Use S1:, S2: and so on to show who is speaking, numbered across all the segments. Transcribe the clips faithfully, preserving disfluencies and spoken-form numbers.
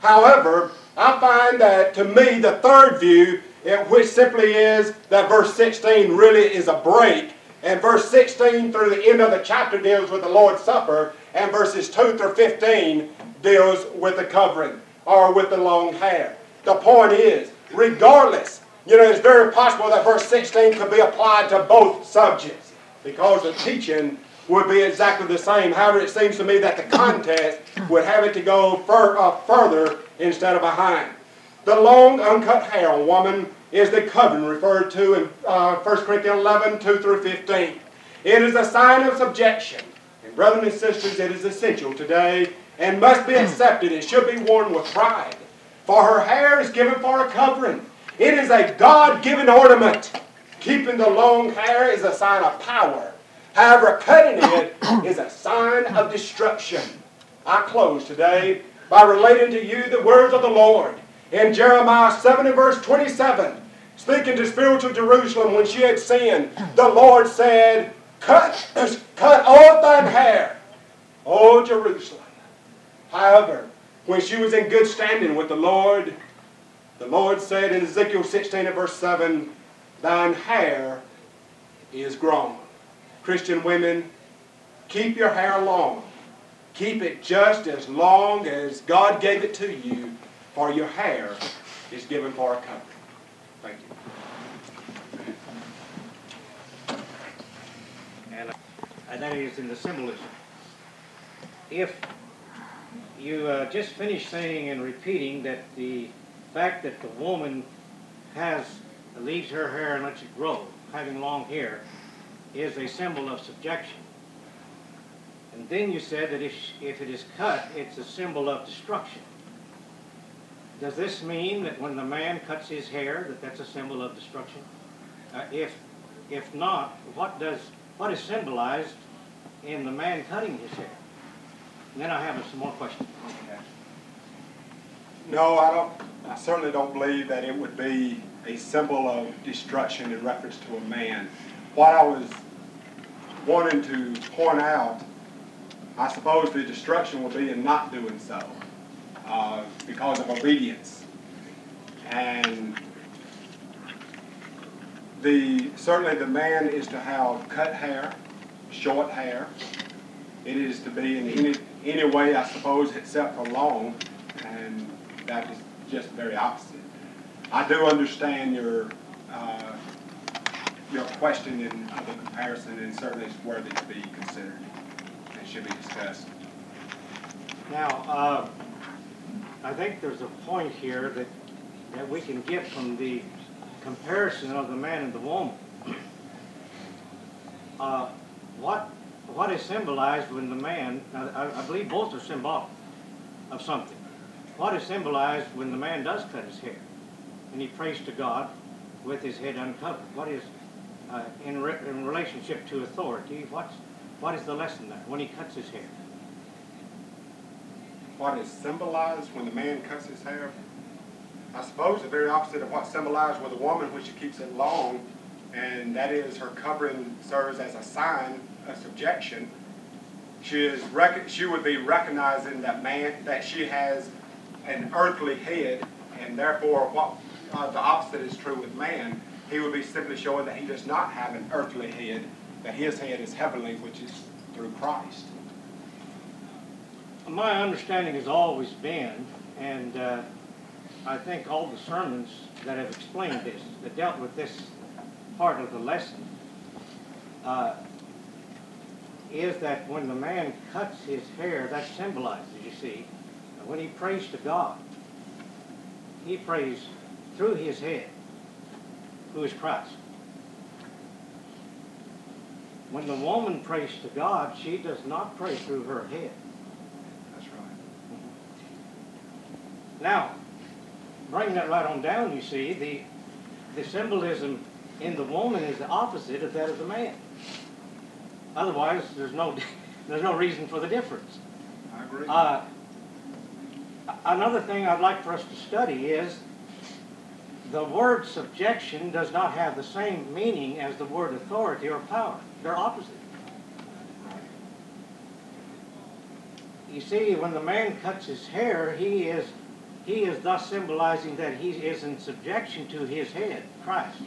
S1: However, I find that, to me, the third view, it, which simply is that verse sixteen really is a break, and verse sixteen through the end of the chapter deals with the Lord's Supper, and verses two through fifteen deals with the covering, or with the long hair. The point is, regardless, you know, it's very possible that verse sixteen could be applied to both subjects, because the teaching would be exactly the same. However, it seems to me that the context would have it to go fur, uh, further instead of behind. The long uncut hair on woman is the covering referred to in uh, First Corinthians eleven, two through fifteen. It is a sign of subjection. And brethren and sisters, it is essential today and must be accepted. It should be worn with pride. For her hair is given for a covering. It is a God-given ornament. Keeping the long hair is a sign of power. However, cutting it is a sign of destruction. I close today by relating to you the words of the Lord in Jeremiah seven and verse twenty-seven. Speaking to spiritual Jerusalem when she had sinned, the Lord said, Cut, cut off thine hair, O Jerusalem. However, when she was in good standing with the Lord, the Lord said in Ezekiel sixteen and verse seven, Thine hair is grown. Christian women, keep your hair long. Keep it just as long as God gave it to you, for your hair is given for a covering. Thank you.
S2: And, and that is in the symbolism. If you uh, just finished saying and repeating that the fact that the woman has leaves her hair and lets it grow, having long hair, is a symbol of subjection. And then you said that if, if it is cut, it's a symbol of destruction. Does this mean that when the man cuts his hair, that that's a symbol of destruction? Uh, if, if not, what does what is symbolized in the man cutting his hair? And then I have some more questions.
S1: No, I don't. I certainly don't believe that it would be a symbol of destruction in reference to a man. What I was wanting to point out, I suppose the destruction will be in not doing so, uh, because of obedience. And the certainly the man is to have cut hair, short hair. It is to be in any any way, I suppose, except for long, and that is just very opposite. I do understand your uh, your question and uh, the comparison, and certainly it's worthy to be considered and should be discussed.
S2: Now, uh, I think there's a point here that, that we can get from the comparison of the man and the woman. Uh, what what is symbolized when the man, now I, I believe both are symbolic of something. What is symbolized when the man does cut his hair and he prays to God with his head uncovered? What is, uh, in, re in relationship to authority, what's, what is the lesson there when he cuts his hair?
S1: What is symbolized when the man cuts his hair? I suppose the very opposite of what's symbolized with a woman when she keeps it long, and that is her covering serves as a sign of subjection. She is rec she would be recognizing that man that she has an earthly head, and therefore what uh, the opposite is true with man. He would be simply showing that he does not have an earthly head, that his head is heavenly, which is through Christ.
S2: My understanding has always been, and uh, I think all the sermons that have explained this, that dealt with this part of the lesson, uh, is that when the man cuts his hair, that symbolizes, you see, when he prays to God, he prays through his head, who is Christ. When the woman prays to God, she does not pray through her head.
S1: That's right.
S2: Now, bringing that right on down, you see, the, the symbolism in the woman is the opposite of that of the man. Otherwise, there's no, there's no reason for the difference.
S1: I agree.
S2: Uh, another thing I'd like for us to study is the word subjection does not have the same meaning as the word authority or power. They're opposite. You see, when the man cuts his hair, he is he is thus symbolizing that he is in subjection to his head, Christ.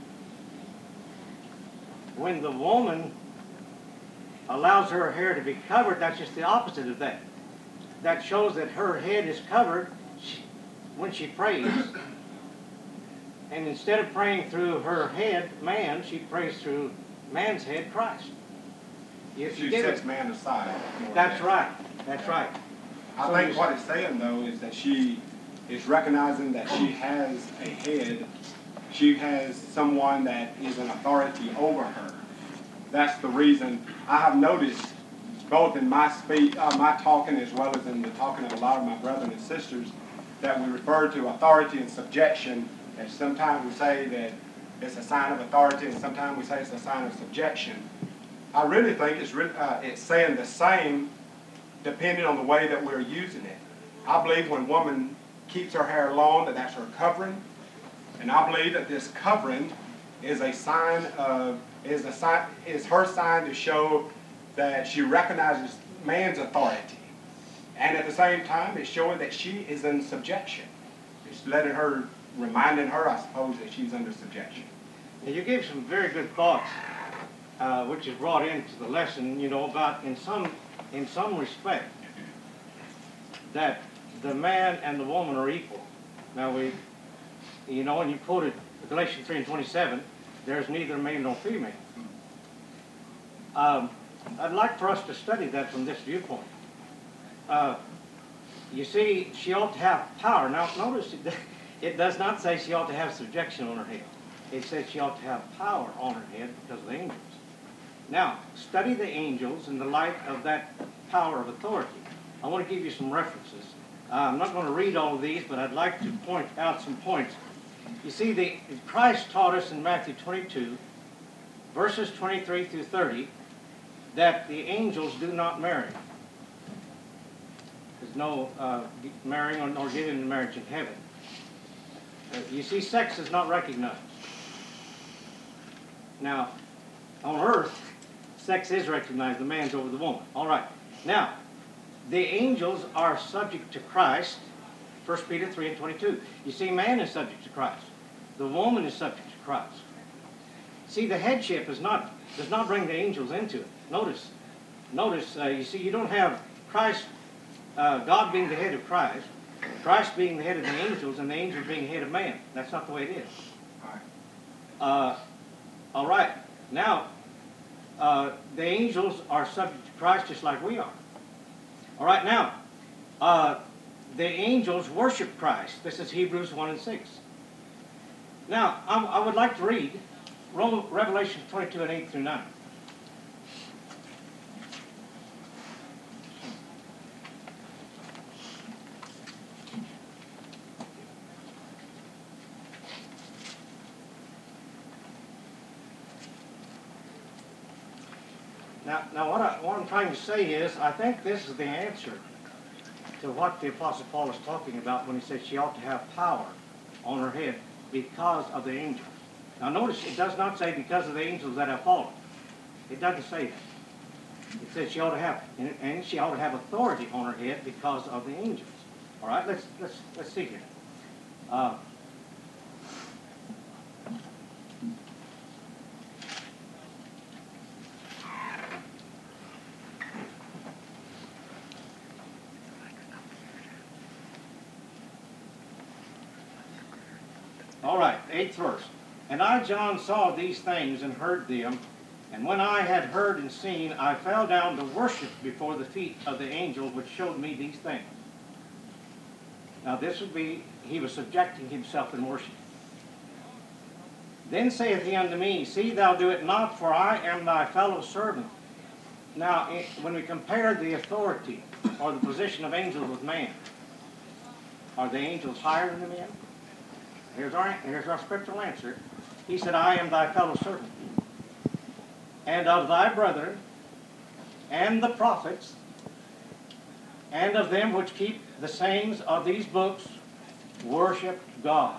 S2: When the woman allows her hair to be covered, that's just the opposite of that. That shows that her head is covered when she prays. And instead of praying through her head, man, she prays through man's head, Christ.
S1: If she sets it, man aside.
S2: That's right. That's right.
S1: I so think what it's saying, though, is that she is recognizing that she has a head. She has someone that is an authority over her. That's the reason I have noticed, both in my speech, uh, my talking, as well as in the talking of a lot of my brothers and sisters, that we refer to authority and subjection. And sometimes we say that it's a sign of authority, and sometimes we say it's a sign of subjection. I really think it's re- uh, it's saying the same, depending on the way that we're using it. I believe when a woman keeps her hair long, that that's her covering, and I believe that this covering is a sign of is a sign is her sign to show that she recognizes man's authority, and at the same time, it's showing that she is in subjection. It's letting her, reminding her, I suppose, that she's under subjection.
S2: Now, you gave some very good thoughts, uh, which is brought into the lesson. You know about in some in some respect that the man and the woman are equal. Now we, you know, and you quoted Galatians three and twenty-seven. There's neither male nor female. Um, I'd like for us to study that from this viewpoint. Uh, you see, she ought to have power. Now, notice it, it does not say she ought to have subjection on her head. It says she ought to have power on her head because of the angels. Now, study the angels in the light of that power of authority. I want to give you some references. Uh, I'm not going to read all of these, but I'd like to point out some points. You see, the, Christ taught us in Matthew twenty-two, verses twenty-three through thirty, that the angels do not marry. There's no uh, marrying or, or giving in marriage in heaven. Uh, you see, sex is not recognized. Now, on earth, sex is recognized. The man's over the woman. All right. Now, the angels are subject to Christ. First Peter three and twenty-two. You see, man is subject to Christ. The woman is subject to Christ. See, the headship is not does not bring the angels into it. Notice, notice. Uh, you see, you don't have Christ, uh, God being the head of Christ, Christ being the head of the angels, and the angels being the head of man. That's not the way it is. Uh, all right. Now, uh, the angels are subject to Christ just like we are. All right. Now, uh, the angels worship Christ. This is Hebrews one and six. Now, I, I would like to read Revelation twenty-two and eight through nine. Now, now what, I, what I'm trying to say is, I think this is the answer to what the Apostle Paul is talking about when he says she ought to have power on her head because of the angels. Now notice, it does not say because of the angels that have fallen. It doesn't say that. It says she ought to have, and she ought to have authority on her head because of the angels. All right, let's let's let's see here. Uh, All right, eighth verse. And I, John, saw these things and heard them, and when I had heard and seen, I fell down to worship before the feet of the angel which showed me these things. Now this would be, he was subjecting himself in worship. Then saith he unto me, See thou do it not, for I am thy fellow servant. Now, when we compare the authority or the position of angels with man, are the angels higher than the men? Here's our, here's our scriptural answer. He said, I am thy fellow servant, and of thy brethren, and the prophets, and of them which keep the sayings of these books, worship God.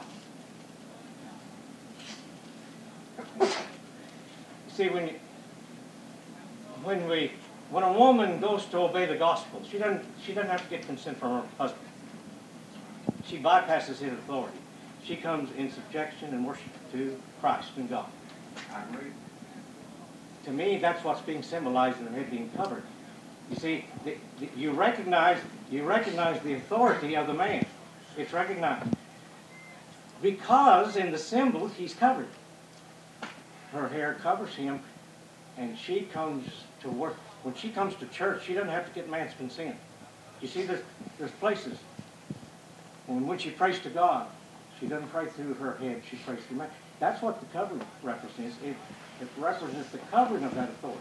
S2: See, when you, when we when a woman goes to obey the gospel, she doesn't she doesn't have to get consent from her husband. She she bypasses his authority. She comes in subjection and worship to Christ and God.
S1: I agree.
S2: To me, that's what's being symbolized in the head being covered. You see, the, the, you recognize you recognize the authority of the man. It's recognized because in the symbol he's covered. Her hair covers him, and she comes to work. When she comes to church, she doesn't have to get man's consent. You see, there's there's places. And when she prays to God, she doesn't pray through her head. She prays through man. That's what the covering represents. It, it represents the covering of that authority.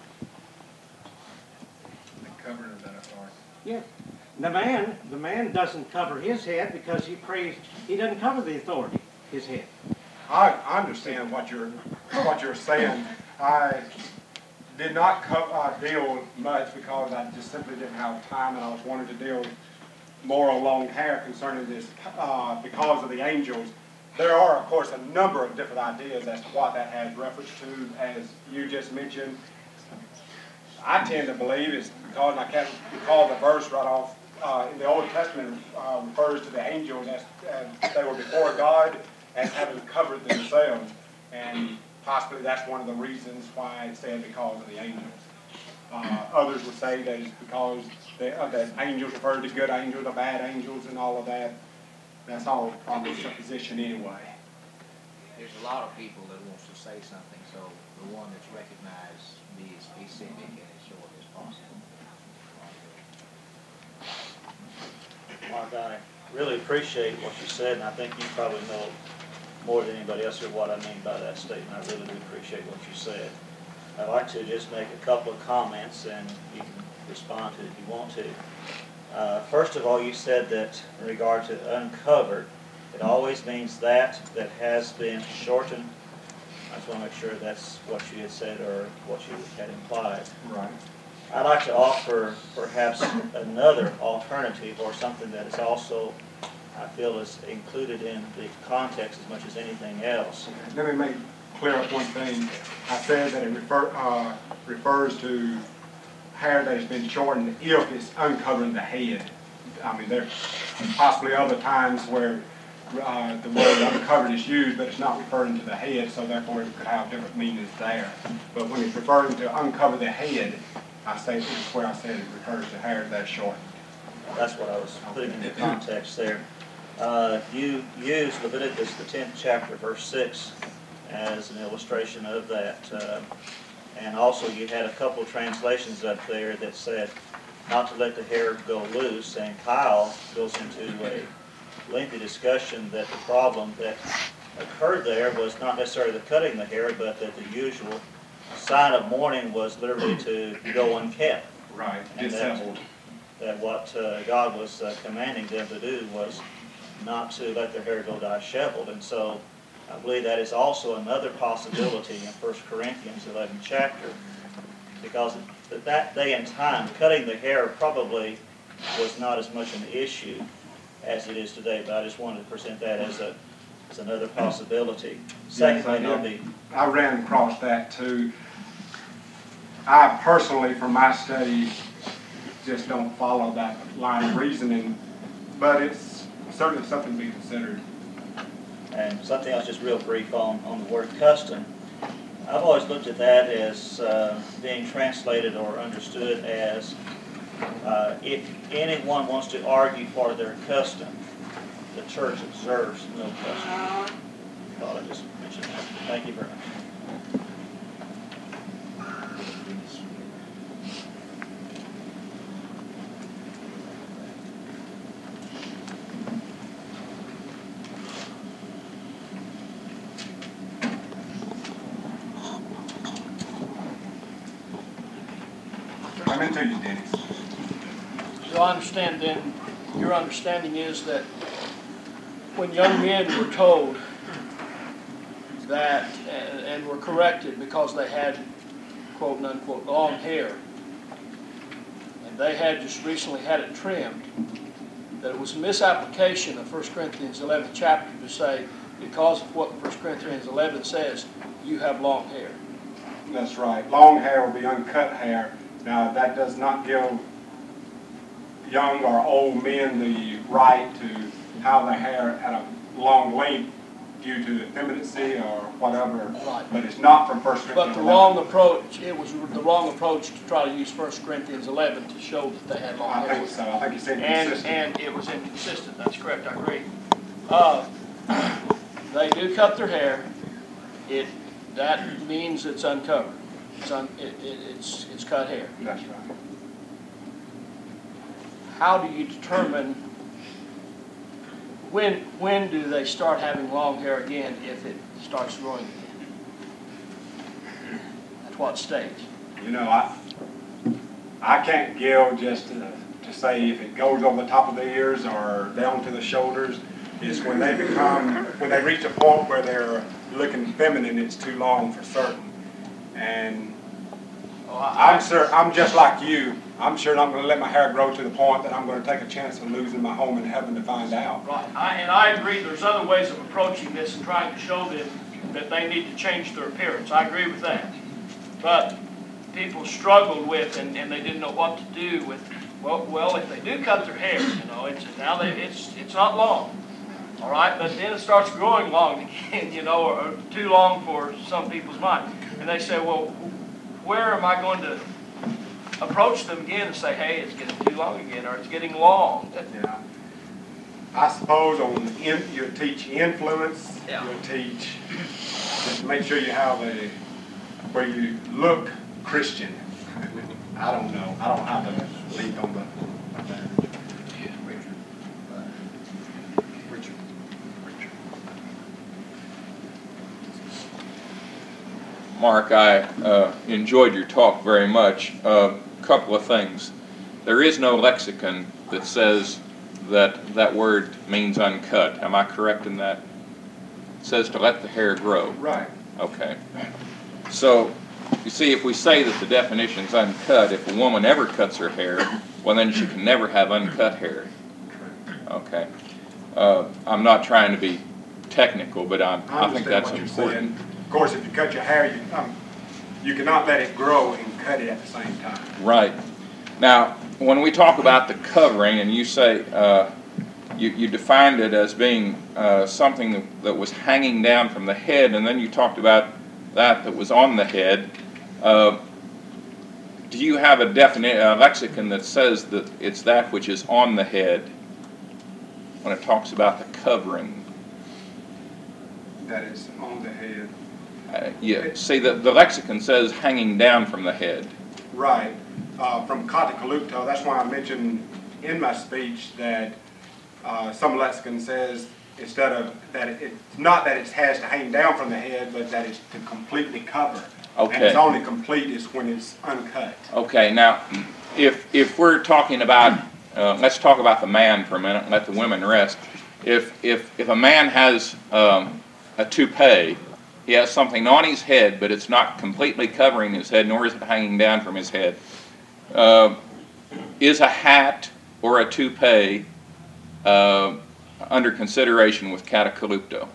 S1: The covering of that authority.
S2: Yes. The man, the man doesn't cover his head because he prays. He doesn't cover the authority, his head.
S1: I I understand what you're what you're saying. I did not co- uh, deal much because I just simply didn't have time, and I was wanting to deal more on long hair concerning this uh, because of the angels. There are, of course, a number of different ideas as to what that has reference to, as you just mentioned. I tend to believe it's because, and I can't recall the verse right off, uh, in the Old Testament uh, refers to the angels as, as they were before God as having covered themselves. And possibly that's one of the reasons why it said because of the angels. Uh, others would say that it's because the, uh, that angels refer to good angels or bad angels and all of that. That's all probably supposition anyway.
S3: There's a lot of people that wants to say something, so the one that's recognized be specific and as short as possible.
S4: Mark, I really appreciate what you said, and I think you probably know more than anybody else here what I mean by that statement. I really do appreciate what you said. I'd like to just make a couple of comments, and you can respond to it if you want to. Uh, first of all, you said that in regard to uncovered, it always means that that has been shortened. I just want to make sure that's what you had said or what you had implied.
S1: Right.
S4: I'd like to offer perhaps another alternative or something that is also, I feel, is included in the context as much as anything else.
S1: Let me make clear up one thing. I said that it refer, uh, refers to hair that has been shortened if it's uncovering the head. I mean, there are possibly other times where uh, the word uncovered is used, but it's not referring to the head, so therefore it could have different meanings there. But when it's referring to uncover the head, I say this is where I said it refers to hair that's shortened.
S4: That's what I was putting in the context there. Uh, you used Leviticus, the tenth chapter, verse six, as an illustration of that. Uh, and also you had a couple of translations up there that said not to let the hair go loose. And Kyle goes into a lengthy discussion that the problem that occurred there was not necessarily the cutting the hair, but that the usual sign of mourning was literally to go unkept.
S1: Right,
S4: And
S1: disheveled.
S4: that, that what uh, God was uh, commanding them to do was not to let their hair go disheveled. And so I believe that is also another possibility in First Corinthians eleventh chapter, because at that day and time, cutting the hair probably was not as much an issue as it is today, but I just wanted to present that as a as another possibility. Secondly,
S1: Yes, I
S4: I'll
S1: did.
S4: be
S1: I ran across that too. I personally, from my study, just don't follow that line of reasoning, but it's certainly something to be considered.
S4: And something else just real brief on, on the word custom. I've always looked at that as uh, being translated or understood as uh, if anyone wants to argue for their custom, the church observes no custom. Thought I'd just mention that. Thank you very much.
S1: I'm into you, Dennis.
S5: So I understand then, your understanding is that when young men were told that, and, and were corrected because they had, quote and unquote, long hair, and they had just recently had it trimmed, that it was a misapplication of First Corinthians eleventh chapter to say, because of what First Corinthians eleven says, you have long hair.
S1: That's right. Long hair will be uncut hair. Now, that does not give young or old men the right to have the hair at a long length due to effeminacy or whatever.
S5: Right.
S1: But it's not from First Corinthians
S5: But the
S1: eleven.
S5: wrong approach, it was the wrong approach to try to use First Corinthians eleven to show that they had long
S1: I
S5: hair.
S1: think so. I think it's
S5: And,
S1: inconsistent.
S5: and it was inconsistent, that's correct, I agree. Uh, They do cut their hair, it, that means it's uncovered. It's, un, it, it, it's, it's cut hair.
S1: That's right.
S5: How do you determine, when, when do they start having long hair again if it starts growing again? At what stage?
S1: You know, I I can't give just to, to say if it goes over the top of the ears or down to the shoulders. It's when they become, when they reach a point where they're looking feminine, it's too long for certain. And
S5: Oh, I,
S1: I'm sure, I'm just like you. I'm sure not going to let my hair grow to the point that I'm going to take a chance of losing my home in heaven to find out.
S5: Right, I, and I agree, there's other ways of approaching this and trying to show them that they need to change their appearance. I agree with that. But people struggled with, and, and they didn't know what to do with, well, well, if they do cut their hair, you know, it's, now they, it's, it's not long. All right, but then it starts growing long again, you know, or, or too long for some people's mind. And they say, well, where am I going to approach them again and say, hey, it's getting too long again, or it's getting long?
S1: Yeah. I suppose on in, you teach influence.
S5: Yeah.
S1: You'll teach just make sure you have a where you look Christian. I don't know. I don't have to lead on the.
S6: Mark, I uh, enjoyed your talk very much. A uh, couple of things. There is no lexicon that says that that word means uncut. Am I correct in that? It says to let the hair grow.
S1: Right.
S6: Okay. So, you see, if we say that the definition is uncut, if a woman ever cuts her hair, well then she can never have uncut hair. Okay. Uh, I'm not trying to be technical, but I'm,
S1: I,
S6: I think that's
S1: what you're
S6: important.
S1: saying. Of course, if you cut your hair, you, um, you cannot let it grow and cut it at the same time.
S6: Right. Now, when we talk about the covering, and you say uh, you, you defined it as being uh, something that, that was hanging down from the head, and then you talked about that that was on the head. Uh, do you have a definite uh, lexicon that says that it's that which is on the head when it talks about the covering?
S1: That is on the head.
S6: Uh, yeah. See, the, the lexicon says hanging down from the head.
S1: Right. Uh, from kata kalupto, that's why I mentioned in my speech that uh, some lexicon says instead of that it, it's not that it has to hang down from the head, but that it's to completely cover.
S6: Okay.
S1: And it's only complete is when it's uncut.
S6: Okay. Now, if if we're talking about, uh, let's talk about the man for a minute and let the women rest. If if if a man has um, a toupee, he has something on his head, but it's not completely covering his head, nor is it hanging down from his head. Uh, is a hat or a toupee uh, under consideration with kata kalupto?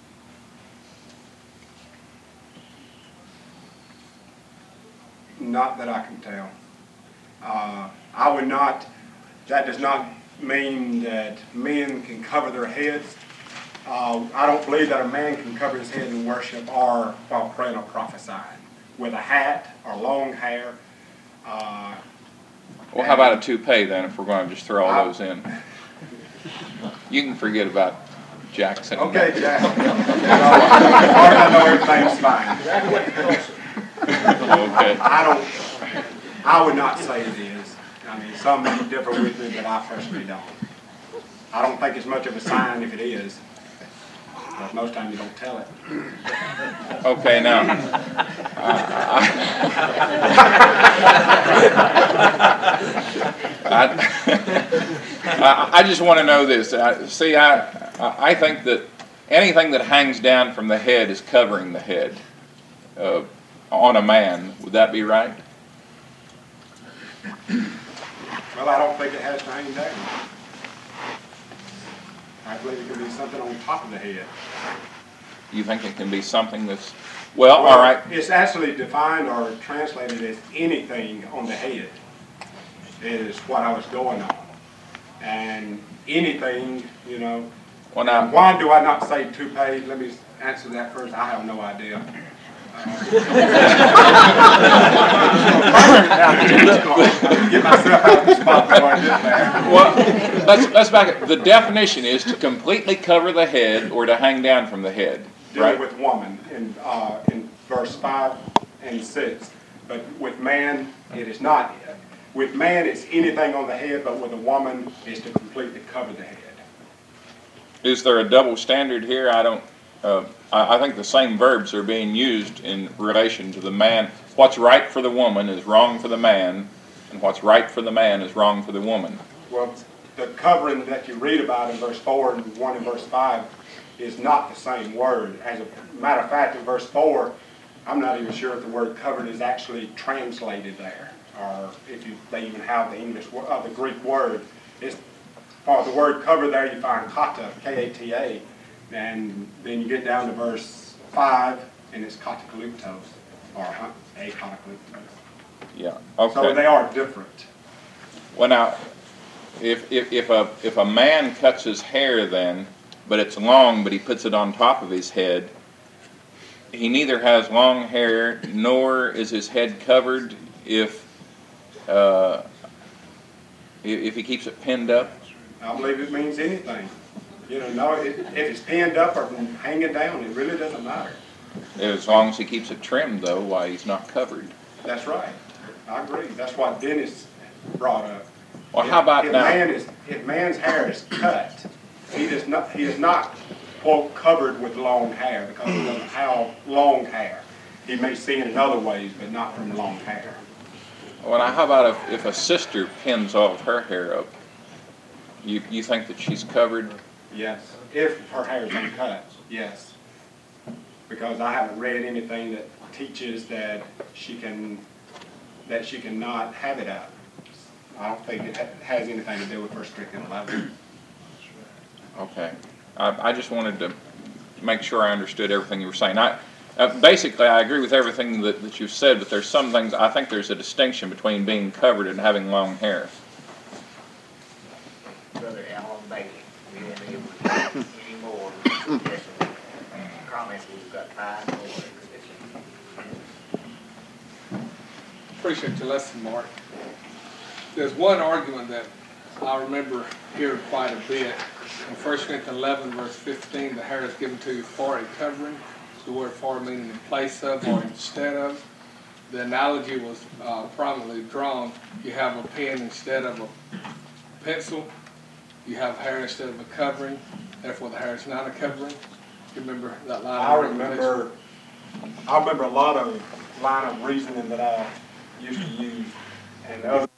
S1: Not that I can tell. Uh, I would not, that does not mean that men can cover their heads. Uh, I don't believe that a man can cover his head in worship or while praying or prophesying with a hat or long hair. Uh,
S6: Well, how about a toupee then, if we're going to just throw all
S1: I-
S6: those in? You can forget about Jackson.
S1: Okay, Jack. As far as I know, everything's fine.
S6: Okay.
S1: I don't, I would not say it is. I mean, some may differ with me, but I personally don't. I don't think it's much of a sign if it is. But most times you don't tell it.
S6: Okay, now, I, I, I just want to know this. I, see, I, I think that anything that hangs down from the head is covering the head uh, on a man. Would that be right?
S1: Well, I don't think it has to hang down. I believe it can be something on top of the head.
S6: You think it can be something that's, well, all right.
S1: It's actually defined or translated as anything on the head is what I was going on. And anything, you know.
S6: Well, now,
S1: Why do I not say toupee? Let me answer that first. I have no idea. Get myself out of the spot before I get there.
S6: well, let's, let's back it. The definition is to completely cover the head or to hang down from the head,
S1: Dealing
S6: right?
S1: with woman in, uh, in verse five and six. But with man, it is not. With man, it's anything on the head, but with a woman, it's to completely cover the head.
S6: Is there a double standard here? I don't, uh, I, I think the same verbs are being used in relation to the man. What's right for the woman is wrong for the man, and what's right for the man is wrong for the woman.
S1: Well, the covering that you read about in verse four and one in verse five is not the same word. As a matter of fact, in verse four, I'm not even sure if the word covered is actually translated there, or if you, they even have the English, uh, the Greek word. It's, for the word cover there, you find kata, K A T A, and then you get down to verse five, and it's katakaluptos, or a katakaluptos.
S6: Yeah, okay.
S1: So they are different.
S6: Well, now, if, if, if, a, if a man cuts his hair then, but it's long, but he puts it on top of his head, he neither has long hair nor is his head covered if, uh, if, if he keeps it pinned up.
S1: I believe it means anything. You know, no, it, if it's pinned up or hanging down, it really doesn't matter.
S6: As long as he keeps it trimmed, though, why he's not covered.
S1: That's right. I agree. That's what Dennis brought up.
S6: Well,
S1: if,
S6: how about
S1: if
S6: now?
S1: Man is, if man's hair is cut, he does not, he is not, quote, covered with long hair because he doesn't have long hair. He may see it in other ways, but not from long hair.
S6: Well, now, how about if, if a sister pins all of her hair up? You, you think that she's covered?
S1: Yes. If her hair is uncut, yes. Because I haven't read anything that teaches that she can, that she cannot have it out. I don't think it ha has anything to do with First Corinthians eleven.
S6: Okay. I, I just wanted to make sure I understood everything you were saying. I, uh, basically, I agree with everything that, that you've said, but there's some things, I think there's a distinction between being covered and having long hair.
S3: Brother Alan Bailey, we won't be able to get any more suggestions, comments. We've got five more.
S7: Appreciate your lesson, Mark. There's one argument that I remember hearing quite a bit. In First Corinthians eleven, verse fifteen, the hair is given to you for a covering. The word for meaning in place of or instead of. The analogy was uh, prominently drawn. You have a pen instead of a pencil. You have hair instead of a covering. Therefore, the hair is not a covering. You remember that line?
S1: I remember, I remember a lot of line of reasoning that I used to use, and other